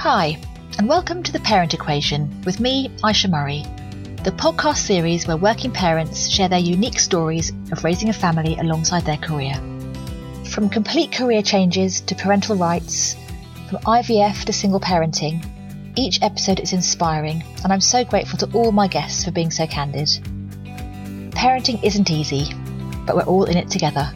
Hi, and welcome to The Parent Equation with me, Aisha Murray, the podcast series where working parents share their unique stories of raising a family alongside their career. From complete career changes to parental rights, from IVF to single parenting, each episode is inspiring, and I'm so grateful to all my guests for being so candid. Parenting isn't easy, but we're all in it together.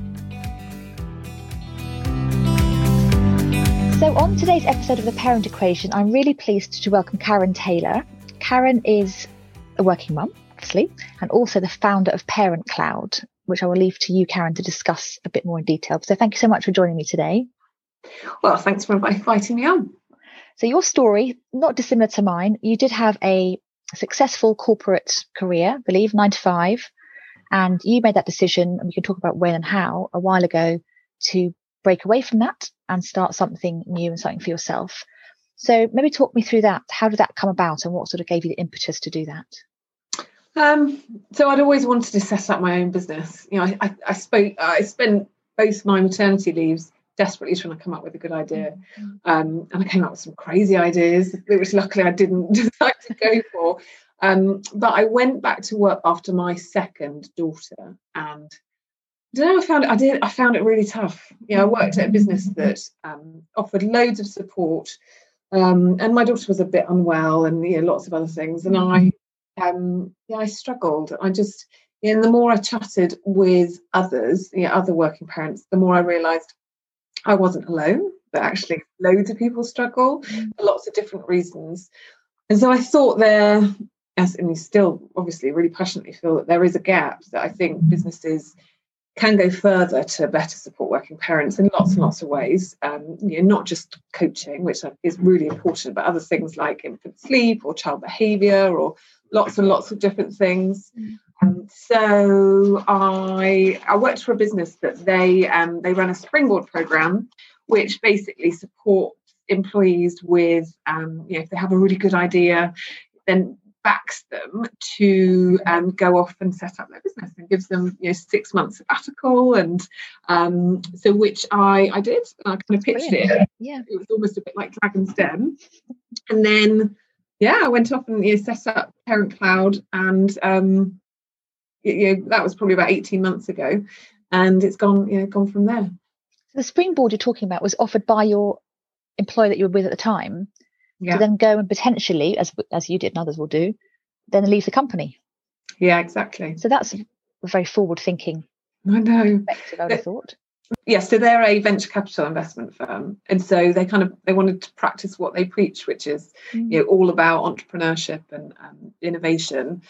So on today's episode of The Parent Equation, I'm really pleased to welcome Karen Taylor. Karen is a working mum, obviously, and also the founder of Parent Cloud, which I will leave to you, Karen, to discuss a bit more in detail. So thank you so much for joining me today. Well, thanks for inviting me on. So your story, not dissimilar to mine, you did have a successful corporate career, I believe, 9 to 5, and you made that decision, and we can talk about when and how, a while ago, to break away from that and start something new and something for yourself. So maybe talk me through that. How did that come about, and what sort of gave you the impetus to do that? So I'd always wanted to set up my own business. You know, I spent both my maternity leaves desperately trying to come up with a good idea. And I came up with some crazy ideas, which luckily I didn't decide to go for. But I went back to work after my second daughter, and I don't know, I found it really tough. You know, I worked at a business that offered loads of support, and my daughter was a bit unwell, and lots of other things. And I struggled. And the more I chatted with others, other working parents, the more I realised I wasn't alone. But actually, loads of people struggle for lots of different reasons. And so I thought and you still obviously really passionately feel that there is a gap, that I think businesses can go further to better support working parents in lots and lots of ways, not just coaching, which is really important, but other things like infant sleep or child behaviour or lots and lots of different things. So I worked for a business that they run a Springboard programme, which basically supports employees with, if they have a really good idea, then backs them to go off and set up their business, and gives them 6 months sabbatical, and so which I did. I kind of pitched it. Yeah, it was almost a bit like Dragon's Den, and then I went off and set up Parent Cloud, and that was probably about 18 months ago, and it's gone from there. The Springboard you're talking about was offered by your employer that you were with at the time. To then go and potentially, as you did and others will do, then leave the company. Yeah, exactly. So that's a very forward-thinking perspective, I would have thought. Yeah, so they're a venture capital investment firm, and so they wanted to practice what they preach, which is all about entrepreneurship and innovation,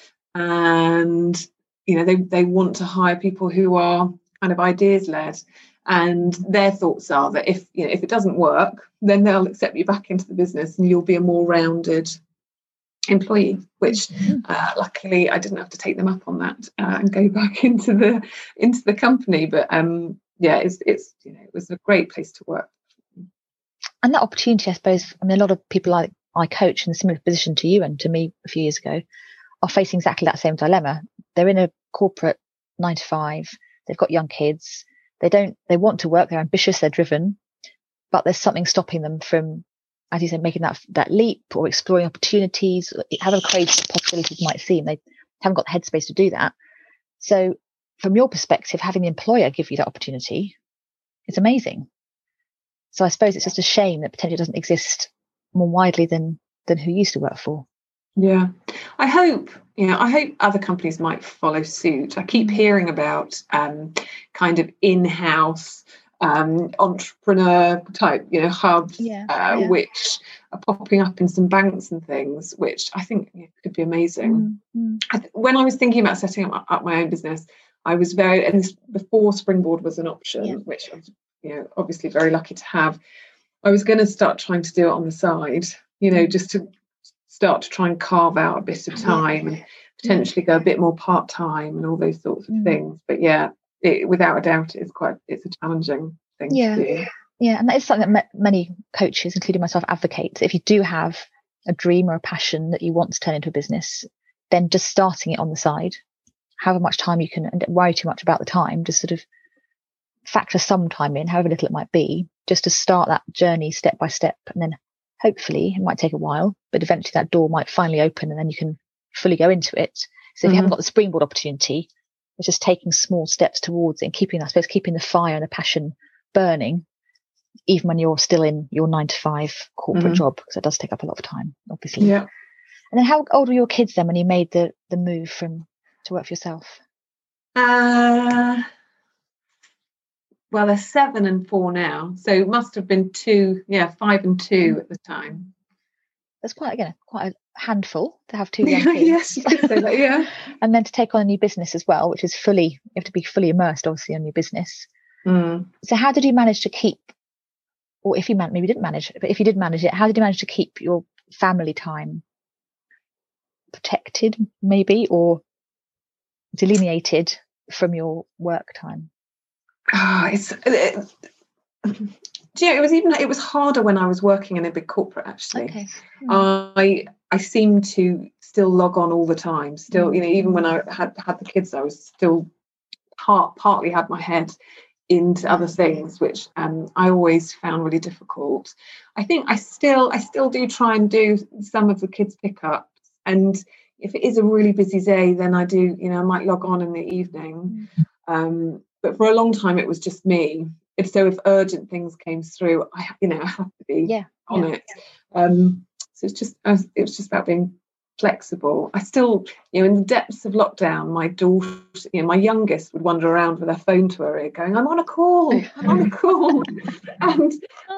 and they want to hire people who are kind of ideas-led. And their thoughts are that if it doesn't work, then they'll accept you back into the business, and you'll be a more rounded employee. Which luckily I didn't have to take them up on that and go back into the company. But it was a great place to work. And that opportunity, I suppose. I mean, a lot of people I coach in a similar position to you and to me a few years ago are facing exactly that same dilemma. They're in a corporate 9 to 5. They've got young kids. They want to work, they're ambitious, they're driven, but there's something stopping them from, as you said, making that leap or exploring opportunities, however crazy possibilities might seem. They haven't got the headspace to do that. So from your perspective, having the employer give you that opportunity is amazing. So I suppose it's just a shame that potentially doesn't exist more widely than who used to work for. Yeah, I hope other companies might follow suit. I keep hearing about kind of in-house entrepreneur type, hubs, which are popping up in some banks and things, which I think could be amazing. When I was thinking about setting up my own business, I was before Springboard was an option, which I was, obviously very lucky to have. I was going to start trying to do it on the side, just to start to try and carve out a bit of time and potentially go a bit more part-time and all those sorts of things. But without a doubt, it's a challenging thing to do. Yeah, and that is something that many coaches, including myself, advocate. If you do have a dream or a passion that you want to turn into a business, then just starting it on the side, however much time you can, and don't worry too much about the time, just sort of factor some time in, however little it might be, just to start that journey step by step, and then hopefully it might take a while, but eventually that door might finally open and then you can fully go into it. So if you haven't got the springboard opportunity, it's just taking small steps towards it and keeping, I suppose, keeping the fire and the passion burning, even when you're still in your 9-to-5 corporate job, because it does take up a lot of time, obviously. Yeah. And then how old were your kids then when you made the move to work for yourself? Well, they're 7 and 4 now, so it must have been 5 and 2 at the time. That's quite a handful to have 2 young kids. Yes, you could say that, yeah. And then to take on a new business as well, which is you have to be fully immersed, obviously, on your business. So how did you manage to keep, or if you maybe didn't manage it, but if you did manage it, how did you manage to keep your family time protected, maybe, or delineated from your work time? It was harder when I was working in a big corporate, actually. Okay. I seemed to still log on all the time. Still, even when I had the kids, I was still partly had my head into other things, which I always found really difficult. I think I still do try and do some of the kids' pickups, and if it is a really busy day, then I do, I might log on in the evening. But for a long time, it was just me. If urgent things came through, I have to be on it. So it was just about being flexible. I still, in the depths of lockdown, my daughter, my youngest, would wander around with her phone to her ear going, I'm on a call. And,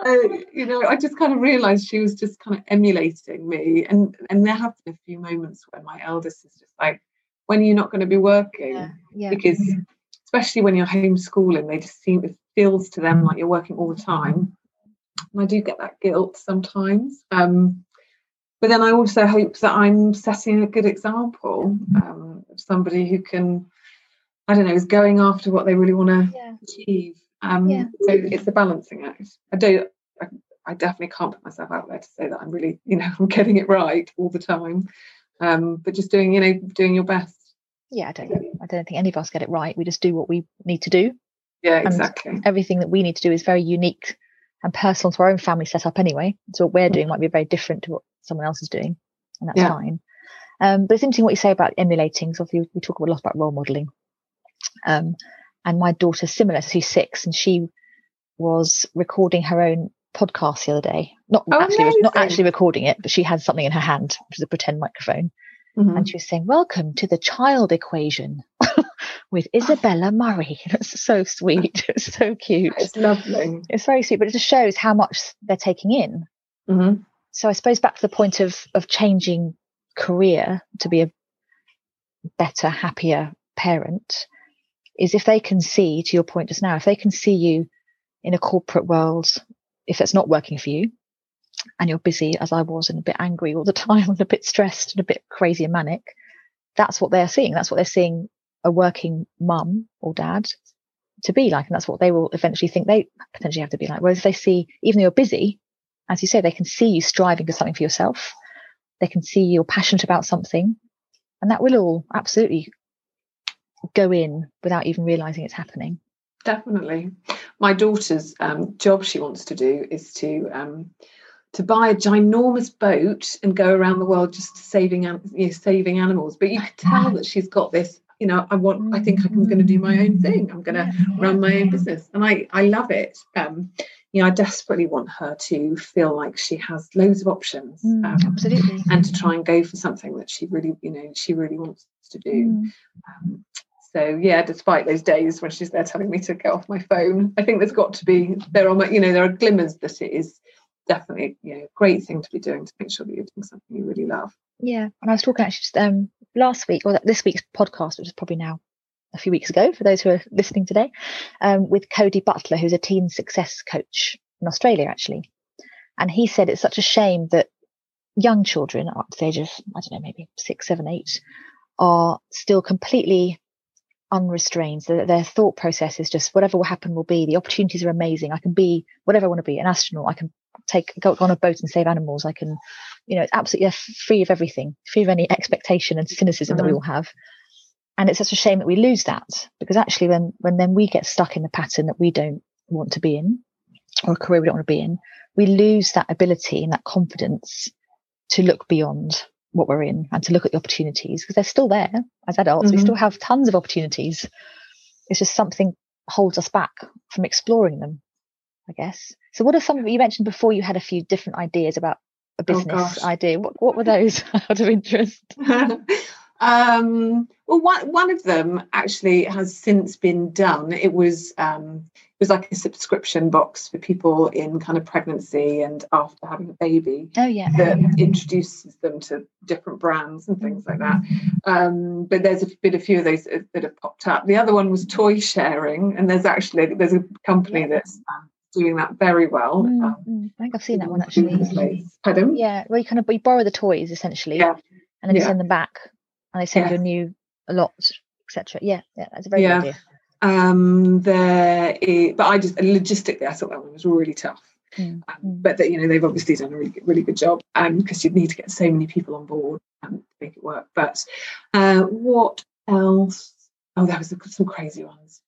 I just kind of realised she was just kind of emulating me. And there have been a few moments where my eldest is just like, when are you not going to be working? Because especially when you're homeschooling, they just it feels to them like you're working all the time. And I do get that guilt sometimes. But then I also hope that I'm setting a good example of somebody who can, is going after what they really want to achieve. So it's a balancing act. I definitely can't put myself out there to say that I'm really, I'm getting it right all the time. But just doing your best. Yeah, I don't think any of us get it right. We just do what we need to do. Yeah, exactly. And everything that we need to do is very unique and personal to our own family setup anyway. So what we're doing might be very different to what someone else is doing, and that's fine. But it's interesting what you say about emulating. So we talk a lot about role modelling. And my daughter's similar. She's 6, and she was recording her own podcast the other day. Not actually recording it, but she had something in her hand, which is a pretend microphone. And she was saying, "Welcome to the Child Equation with Isabella Murray." It's so sweet. It's so cute. It's lovely. It's very sweet, but it just shows how much they're taking in. So I suppose back to the point of changing career to be a better, happier parent is if they can see, to your point just now, if they can see you in a corporate world, if that's not working for you, and you're busy, as I was, and a bit angry all the time and a bit stressed and a bit crazy and manic, that's what they're seeing. That's what they're seeing a working mum or dad to be like. And that's what they will eventually think they potentially have to be like. Whereas if they see, even though you're busy, as you say, they can see you striving for something for yourself. They can see you're passionate about something. And that will all absolutely go in without even realising it's happening. Definitely. My daughter's job she wants to do is to buy a ginormous boat and go around the world just saving animals. But you could tell that she's got this, I think I'm going to do my own thing. I'm going to run my own business. And I love it. I desperately want her to feel like she has loads of options. Absolutely. And to try and go for something that she really wants to do. So yeah, despite those days when she's there telling me to get off my phone, I think there are glimmers that it is definitely a great thing to be doing, to make sure that you're doing something you really love. Yeah, and I was talking actually just last week, or this week's podcast, which is probably now a few weeks ago for those who are listening today, with Cody Butler, who's a teen success coach in Australia actually, and he said it's such a shame that young children up to the age of maybe 6, 7, 8 are still completely unrestrained. So their thought process is just whatever will happen will be. The opportunities are amazing. I can be whatever I want to be, an astronaut. I can go on a boat and save animals. I can, it's absolutely free of everything, free of any expectation and cynicism that we all have. And it's such a shame that we lose that, because actually when then we get stuck in the pattern that we don't want to be in, or a career we don't want to be in, we lose that ability and that confidence to look beyond what we're in and to look at the opportunities, because they're still there as adults. We still have tons of opportunities. It's just something holds us back from exploring them, I guess. So what are some of you mentioned before? You had a few different ideas about a business idea. What were those out of interest? Well, one of them actually has since been done. It was like a subscription box for people in kind of pregnancy and after having a baby. Oh yeah, that introduces them to different brands and things like that. But there's a few of those that have popped up. The other one was toy sharing, and there's a company that's doing that very well. I think I've seen that one actually. Pardon? Yeah, where you borrow the toys essentially, and then you send them back, and they send you a lot, etc. Yeah, that's a very good idea. But I just logistically, I thought that one was really tough. But that they've obviously done a really good job, because you'd need to get so many people on board to make it work. But what else? Oh, there was some crazy ones.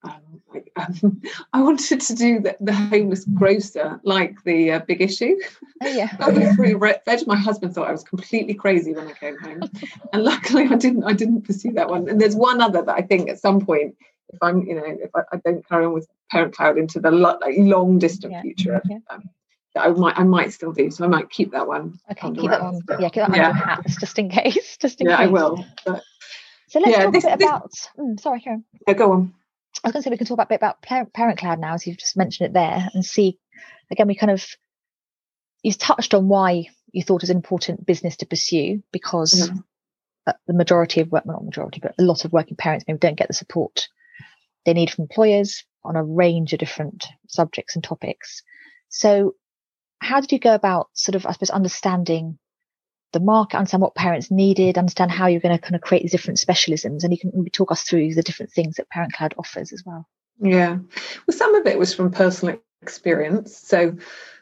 I wanted to do the homeless grocer, like the Big Issue. Oh yeah. That was free veg. My husband thought I was completely crazy when I came home, and luckily I didn't pursue that one. And there's one other that I think at some point, if I don't carry on with Parent Cloud into the long distant future, I might still do. So I might keep that one. Okay, keep that one. Yeah, keep that under your hat, just in case. I will. But, so let's talk a bit about. Sorry, Karen. Yeah, go on. I was going to say we can talk a bit about Parent Cloud now, as you've just mentioned it there, and see again. You've touched on why you thought it was an important business to pursue, because the majority of work, not majority, but a lot of working parents maybe don't get the support they need from employers on a range of different subjects and topics. So how did you go about sort of, I suppose, understanding the market, understand what parents needed, understand how you're going to kind of create these different specialisms, and you can maybe talk us through the different things that Parent Cloud offers as well? Yeah. Well, some of it was from personal experience. So,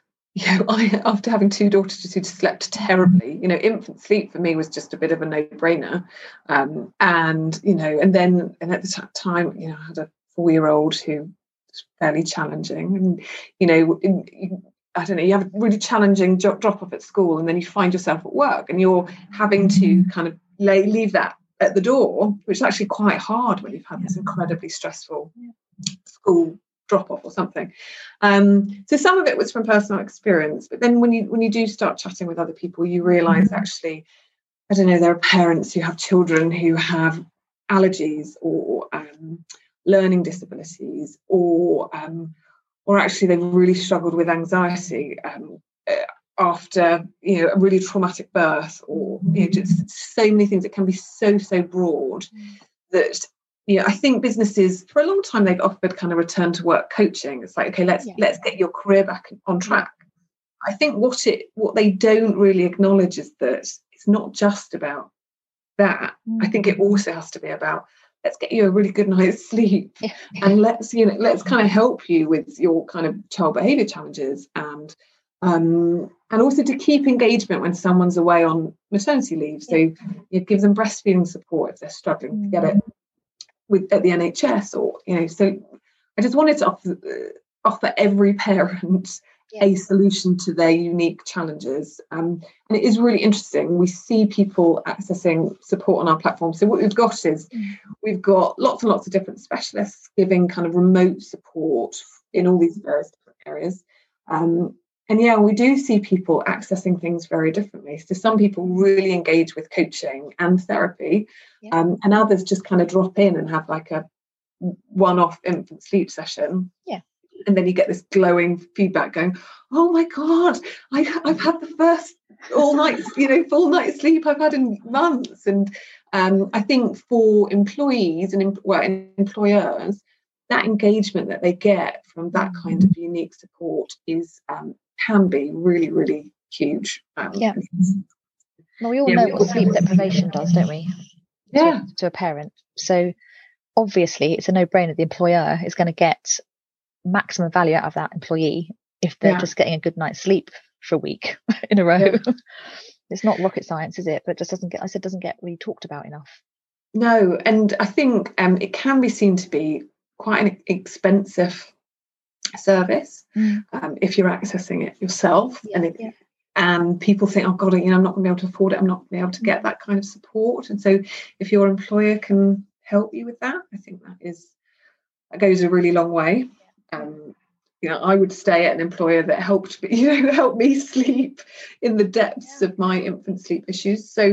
after having two daughters who slept terribly, infant sleep for me was just a bit of a no-brainer. And then at the time, I had a 4-year-old who was fairly challenging, and, I don't know, you have a really challenging drop off at school, and then you find yourself at work and you're having to kind of leave that at the door, which is actually quite hard when you've had this incredibly stressful school drop off or something. So some of it was from personal experience, but then when you do start chatting with other people, you realise actually, I don't know, there are parents who have children who have allergies or learning disabilities, or actually they've really struggled with anxiety after a really traumatic birth, or just so many things. It can be so broad that I think businesses for a long time they've offered kind of return to work coaching. It's like, okay, let's get your career back on track. I think what they don't really acknowledge is that it's not just about that. I think it also has to be about, let's get you a really good night's sleep, and let's kind of help you with your kind of child behaviour challenges, and also to keep engagement when someone's away on maternity leave. So you give them breastfeeding support if they're struggling to get it at the NHS, or So I just wanted to offer every parent a solution to their unique challenges. And it is really interesting. We see people accessing support on our platform. So what we've got is we've got lots and lots of different specialists giving kind of remote support in all these various different areas. And we do see people accessing things very differently. So some people really engage with coaching and therapy, and others just kind of drop in and have like a one-off infant sleep session. And then you get this glowing feedback going, oh my God, I've had the first full night's sleep I've had in months. And I think for employees and employers, that engagement that they get from that kind of unique support can be really, really huge. Well, we all know what sleep deprivation does, don't we? To a parent. So obviously it's a no-brainer. The employer is going to get maximum value out of that employee if they're just getting a good night's sleep for a week in a row. It's not rocket science, is it? But it just doesn't get really talked about enough. No, and I think it can be seen to be quite an expensive service if you're accessing it yourself. And people think, oh God, I'm not going to be able to afford it. I'm not going to be able to get that kind of support. And so if your employer can help you with that, I think that goes a really long way. I would stay at an employer that helped me sleep in the depths of my infant sleep issues. So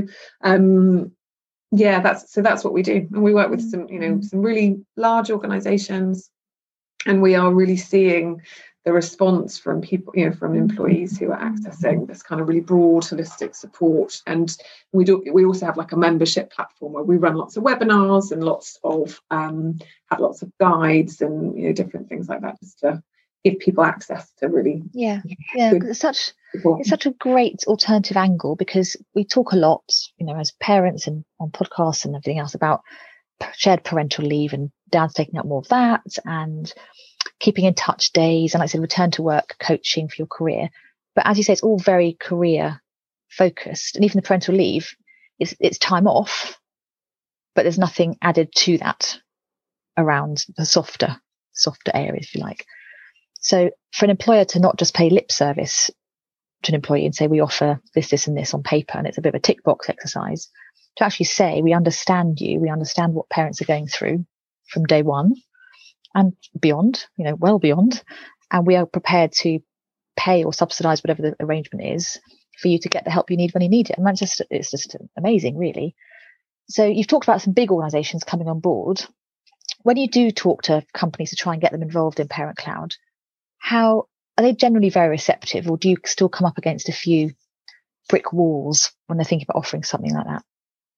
that's what we do. And we work with some really large organizations, and we are really seeing the response from people, from employees who are accessing this kind of really broad holistic support. And we also have like a membership platform where we run lots of webinars and have lots of guides and different things like that, just to give people access to really it's such a great alternative angle, because we talk a lot as parents and on podcasts and everything else about shared parental leave, and Dad's taking up more of that, and keeping in touch days, and like I said, return to work coaching for your career. But as you say, it's all very career focused, and even the parental leave, it's time off, but there's nothing added to that around the softer areas, if you like. So for an employer to not just pay lip service to an employee and say we offer this and this on paper, and it's a bit of a tick box exercise, to actually say we understand you, we understand what parents are going through from day one and beyond, well beyond, and we are prepared to pay or subsidize whatever the arrangement is for you to get the help you need when you need it. And it's just amazing, really. So you've talked about some big organizations coming on board. When you do talk to companies to try and get them involved in Parent Cloud, how are they generally very receptive, or do you still come up against a few brick walls when they're thinking about offering something like that?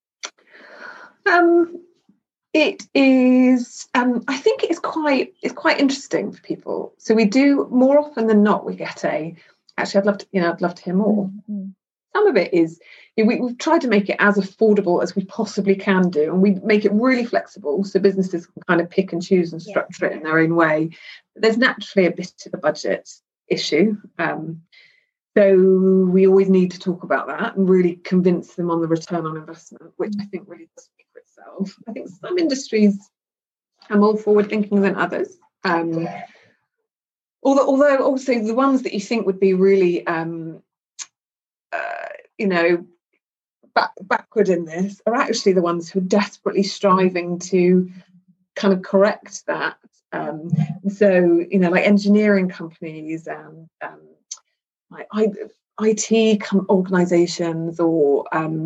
It is. I think it's quite interesting for people. So we do, more often than not, we get actually, I'd love to hear more. Mm-hmm. Some of it is we've tried to make it as affordable as we possibly can do, and we make it really flexible so businesses can kind of pick and choose and structure it in their own way. But there's naturally a bit of a budget issue. So we always need to talk about that and really convince them on the return on investment, which I think really does speak for itself. I think some industries are more forward thinking than others. Although also the ones that you think would be really backward in this are actually the ones who are desperately striving to kind of correct that. So like engineering companies and like IT organisations, or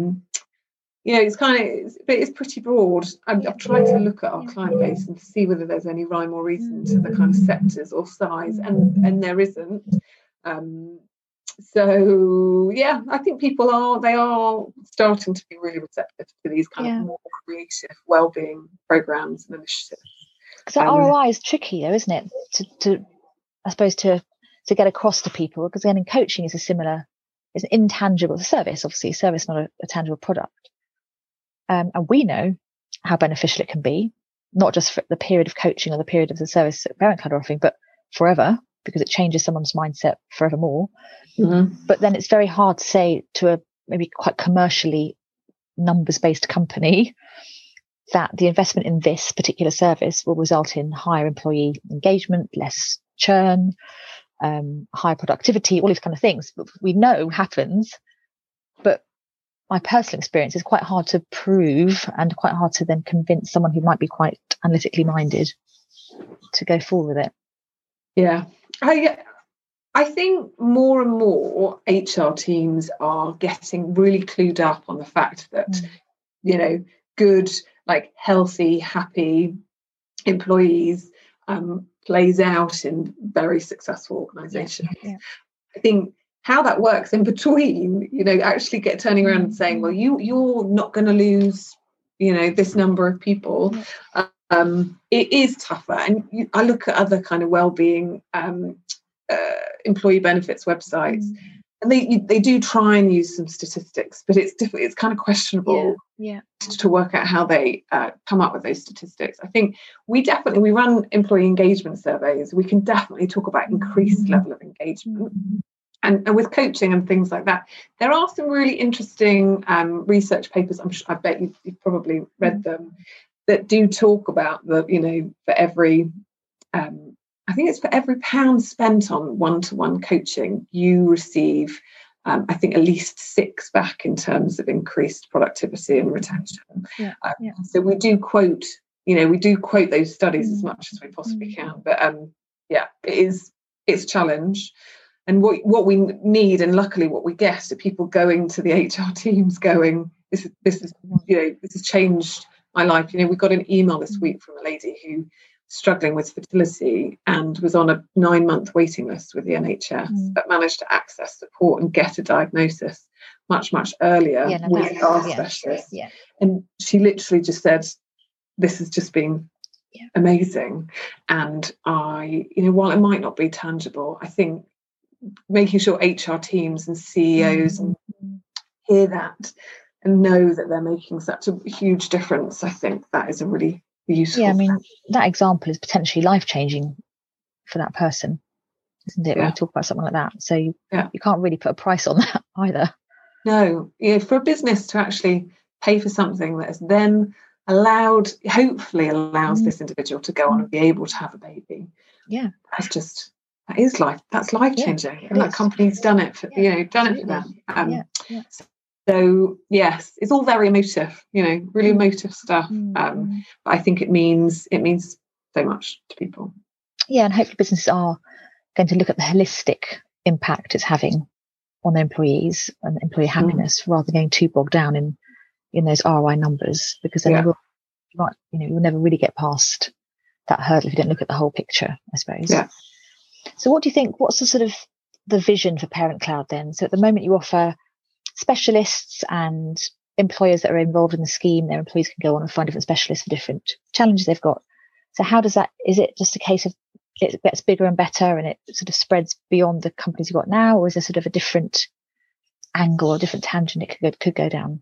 it's pretty broad. I've tried to look at our client base and see whether there's any rhyme or reason to the kind of sectors or size, and there isn't. So I think people are starting to be really receptive to these kind of more creative wellbeing programs and initiatives. Because that ROI is tricky, though, isn't it? To I suppose to get across to people, because again, in coaching it's an intangible service, obviously a service, not a tangible product. And we know how beneficial it can be, not just for the period of coaching or the period of the service that Parent Cloud are offering, but forever, because it changes someone's mindset forevermore. Mm-hmm. But then it's very hard to say to a maybe quite commercially numbers-based company that the investment in this particular service will result in higher employee engagement, less churn, higher productivity, all these kind of things. But we know happens, but my personal experience is quite hard to prove and quite hard to then convince someone who might be quite analytically minded to go forward with it. Yeah. I think more and more HR teams are getting really clued up on the fact that, good, like healthy, happy employees plays out in very successful organisations. Yeah. I think how that works in between, actually turning around and saying, well, you're not going to lose, this number of people. It is tougher. And I look at other kind of wellbeing employee benefits websites, and they do try and use some statistics, but it's kind of questionable to work out how they come up with those statistics. I think we run employee engagement surveys. We can definitely talk about increased level of engagement. And with coaching and things like that, there are some really interesting research papers. I bet you've probably read them, that do talk about for every I think it's for every pound spent on one-to-one coaching, you receive, I think, at least 6 back in terms of increased productivity and retention. So we do quote, those studies as much as we possibly can. But it's a challenge. And what we need, and luckily what we get, are people going to the HR teams going, this has changed my life. We got an email this week from a lady who struggling with fertility and was on a 9-month waiting list with the NHS, but managed to access support and get a diagnosis much earlier with our specialist. And she literally just said, this has just been amazing. And I, while it might not be tangible, I think making sure HR teams and CEOs hear that and know that they're making such a huge difference, I think that is a really useful. Yeah, I mean, that example is potentially life-changing for that person, isn't it? When we talk about something like that. So you can't really put a price on that either. No, for a business to actually pay for something that is then hopefully allows this individual to go on and be able to have a baby. Yeah. That's life-changing. And that company's done it for, done it for them. So yes, it's all very emotive, really emotive stuff. But I think it means so much to people. Yeah, and hopefully businesses are going to look at the holistic impact it's having on their employees and employee happiness, rather than getting too bogged down in those ROI numbers, because then you'll never really get past that hurdle if you don't look at the whole picture, I suppose. Yeah. So what do you think? What's the sort of the vision for Parent Cloud then? So at the moment you offer specialists and employers that are involved in the scheme, their employees can go on and find different specialists for different challenges they've got. So how does that, is it just a case of it gets bigger and better and it sort of spreads beyond the companies you've got now, or is there sort of a different angle or different tangent it could go down?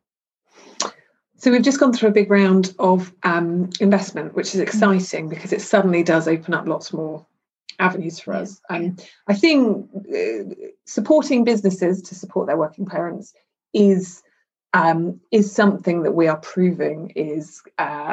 So we've just gone through a big round of investment, which is exciting because it suddenly does open up lots more avenues for us. I think supporting businesses to support their working parents is something that we are proving is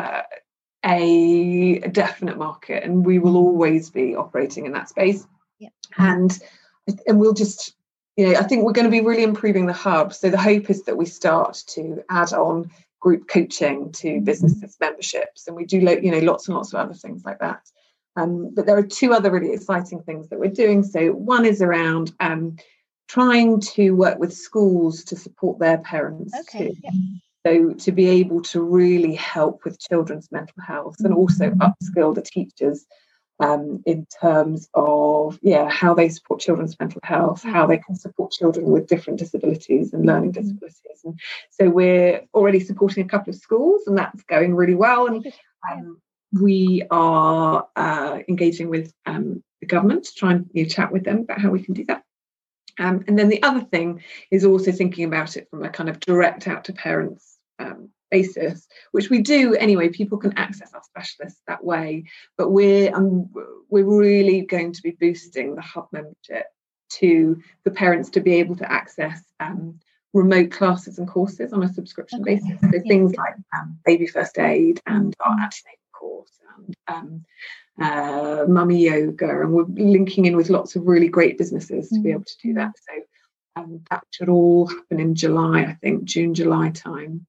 a definite market, and we will always be operating in that space. And we'll just, I think we're going to be really improving the hub. So the hope is that we start to add on group coaching to businesses memberships, and we do lots and lots of other things like that. But there are 2 other really exciting things that we're doing. So one is around trying to work with schools to support their parents too. So to be able to really help with children's mental health and also upskill the teachers in terms of how they support children's mental health, how they can support children with different disabilities and learning disabilities. And so we're already supporting a couple of schools, and that's going really well. And we are engaging with the government to try and chat with them about how we can do that. And then the other thing is also thinking about it from a kind of direct out to parents basis, which we do anyway. People can access our specialists that way, but we're really going to be boosting the hub membership to the parents to be able to access remote classes and courses on a subscription basis. So things like baby first aid and our antenatal course and mummy yoga, and we're linking in with lots of really great businesses to be able to do that. So that should all happen in July, I think, June-July time.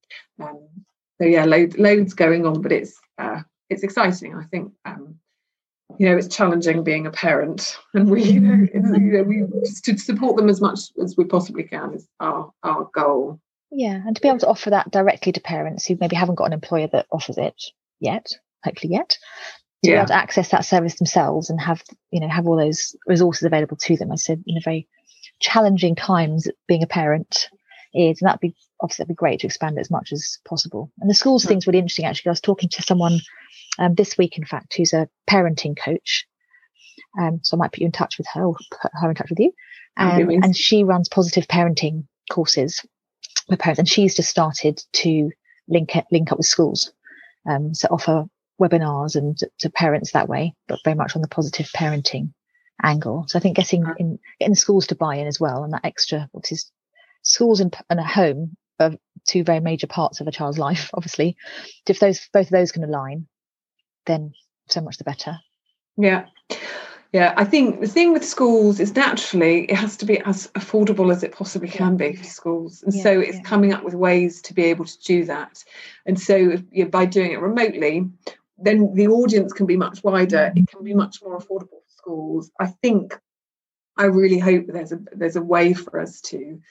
Loads going on, but it's exciting. I think it's challenging being a parent, and we just to support them as much as we possibly can is our goal. Yeah, and to be able to offer that directly to parents who maybe haven't got an employer that offers it yet, hopefully yet, to be able to access that service themselves and have all those resources available to them. I said, very challenging times being a parent is, and that'd be great to expand it as much as possible. And the schools thing's really interesting, actually. I was talking to someone this week, in fact, who's a parenting coach. So I might put you in touch with her, or put her in touch with you. And she runs positive parenting courses with parents, and she's just started to link up with schools, so offer webinars and to parents that way, but very much on the positive parenting angle. So I think getting the schools to buy in as well, and that extra, which is schools and a home are 2 very major parts of a child's life, obviously. If both of those can align, then so much the better. Yeah. Yeah, I think the thing with schools is naturally it has to be as affordable as it possibly can be for schools. And so it's coming up with ways to be able to do that. And so by doing it remotely, then the audience can be much wider. It can be much more affordable for schools. I really hope there's a way for us to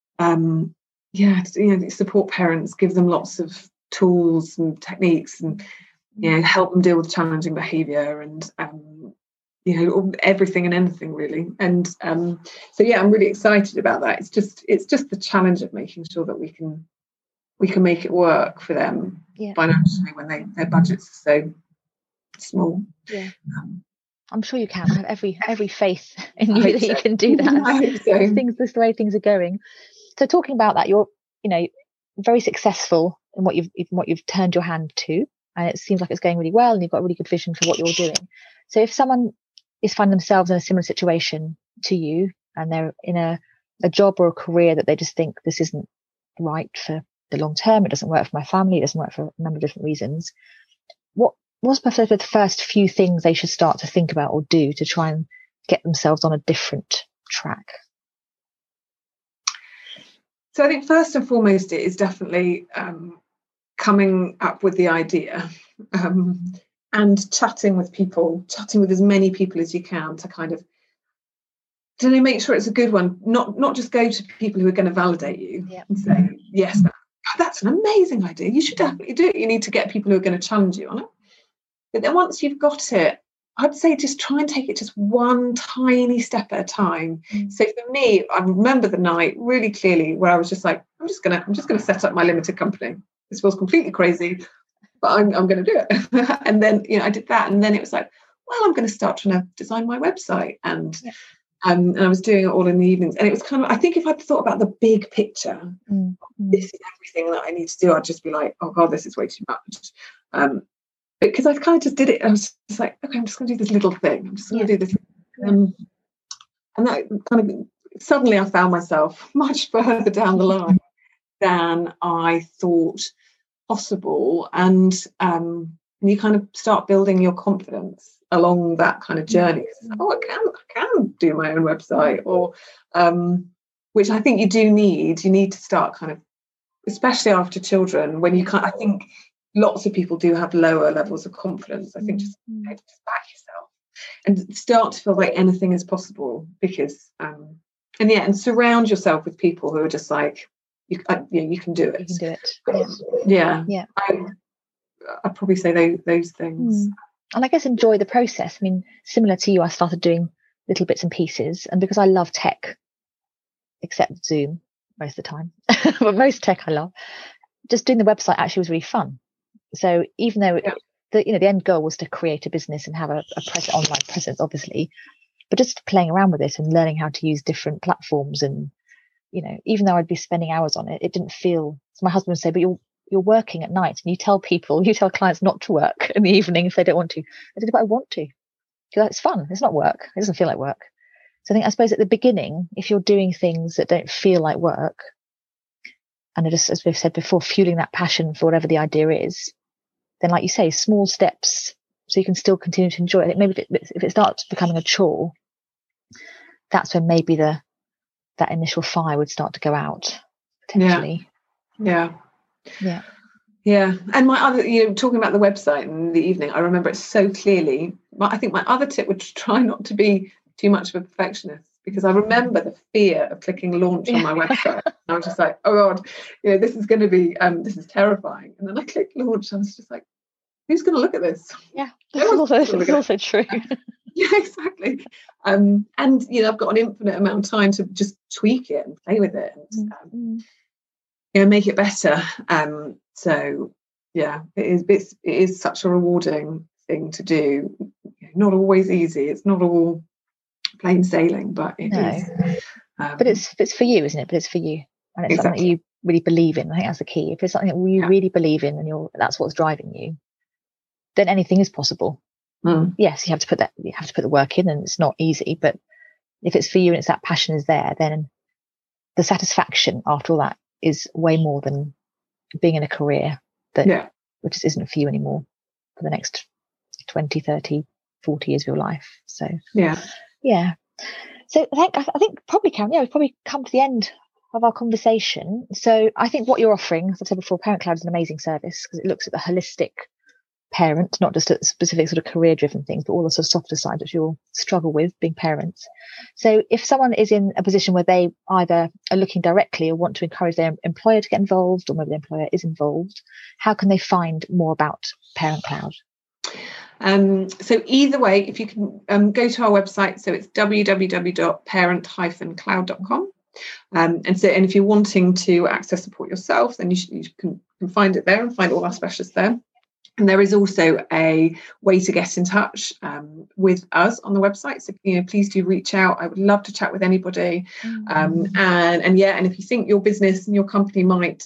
support parents, give them lots of tools and techniques, and help them deal with challenging behaviour, and everything and anything really. And I'm really excited about that. It's just the challenge of making sure that we can make it work for them financially when their budgets are so small. I'm sure you can. I have every faith in you that you can do that. I hope so. This the way things are going. So talking about that, you're very successful in what you've turned your hand to, and it seems like it's going really well, and you've got a really good vision for what you're doing. So if someone is finding themselves in a similar situation to you, and they're in a job or a career that they just think this isn't right for the long term, it doesn't work for my family, it doesn't work for a number of different reasons, what's the first few things they should start to think about or do to try and get themselves on a different track? So I think first and foremost, it is definitely coming up with the idea and chatting with as many people as you can to kind of make sure it's a good one. Not just go to people who are going to validate you and say, yes, that's an amazing idea, you should definitely do it. You need to get people who are going to challenge you on it. But then once you've got it, I'd say just try and take it just one tiny step at a time. So for me, I remember the night really clearly where I was just like, I'm just gonna set up my limited company. This feels completely crazy, but I'm going to do it. And then I did that, and then it was like, well, I'm going to start trying to design my website, and I was doing it all in the evenings. And it was kind of, I think if I'd thought about the big picture, this is everything that I need to do, I'd just be like, oh God, this is way too much. Because I kind of just did it. I was just like, okay, I'm just going to do this little thing. I'm just going to do this. And that kind of, suddenly I found myself much further down the line than I thought possible. And you kind of start building your confidence along that kind of journey. Oh, I can do my own website, or which I think you do need. You need to start kind of, especially after children, when you can't, I think lots of people do have lower levels of confidence. I think just back yourself and start to feel like anything is possible, because and surround yourself with people who are just like, you can do it. You can do it. Yeah. I'd probably say those things. And I guess enjoy the process. I mean, similar to you, I started doing little bits and pieces, and because I love tech, except Zoom most of the time, but most tech I love, just doing the website actually was really fun. So even though the end goal was to create a business and have a online presence, obviously, but just playing around with it and learning how to use different platforms, and even though I'd be spending hours on it, it didn't feel. So my husband would say, "But you're working at night, and you tell clients not to work in the evening if they don't want to." I said, "But I want to, because it's fun. It's not work. It doesn't feel like work." So I suppose at the beginning, if you're doing things that don't feel like work, and it is, as we've said before, fueling that passion for whatever the idea is, then, like you say, small steps so you can still continue to enjoy it. Maybe if it starts becoming a chore, that's when maybe that initial fire would start to go out, potentially. Yeah. And my other, talking about the website in the evening, I remember it so clearly. I think my other tip would try not to be too much of a perfectionist, because I remember the fear of clicking launch on my website. I was just like, oh God, this is going to be, this is terrifying. And then I clicked launch, and I was just like, who's going to look at this? Yeah, it's also true. Yeah, exactly. And I've got an infinite amount of time to just tweak it and play with it and make it better. So yeah, it is such a rewarding thing to do. Not always easy. It's not all plain sailing, but it is. But it's for you, isn't it? But it's for you, and it's something that you really believe in. I think that's the key. If it's something that you really believe in, and that's what's driving you, then anything is possible. Yes, you have to put the work in, and it's not easy. But if it's for you and it's that passion is there, then the satisfaction after all that is way more than being in a career which isn't for you anymore for the next 20, 30, 40 years of your life. So yeah. So I think probably, Karen, we've probably come to the end of our conversation. So I think what you're offering, as I said before, Parent Cloud is an amazing service because it looks at the holistic parent, not just at specific sort of career driven things, but all the sort of softer side that you'll struggle with being parents. So if someone is in a position where they either are looking directly or want to encourage their employer to get involved, or maybe the employer is involved, how can they find more about Parent Cloud? So either way, if you can go to our website, so it's www.parent-cloud.com. And if you're wanting to access support yourself, then you can find it there and find all our specialists there. And there is also a way to get in touch with us on the website. So, please do reach out. I would love to chat with anybody. And if you think your business and your company might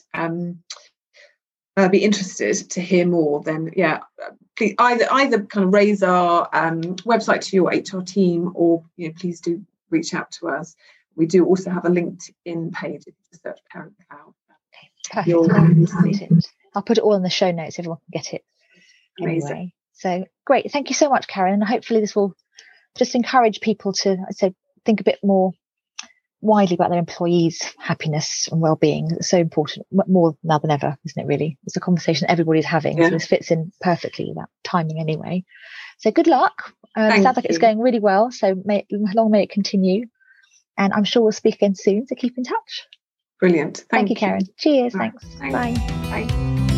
be interested to hear more, then please either kind of raise our website to your HR team, or please do reach out to us. We do also have a LinkedIn page if you search Parent Cloud. Perfect. I'll put it all in the show notes. Everyone can get it. Amazing. Anyway, so great. Thank you so much, Karen. And hopefully this will just encourage people to, think a bit more widely about their employees' happiness and well-being. It's so important, more now than ever, isn't it, really? It's a conversation everybody's having. So this fits in perfectly with that timing anyway. So good luck. Sounds like it's going really well. So long may it continue. And I'm sure we'll speak again soon. So keep in touch. Brilliant. Thank you, Karen. Cheers. Right. Thanks. Bye. Bye.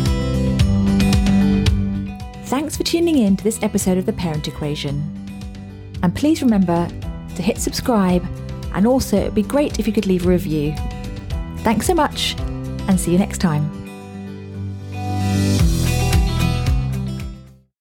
Thanks for tuning in to this episode of The Parent Equation. And please remember to hit subscribe, and also it'd be great if you could leave a review. Thanks so much, and see you next time.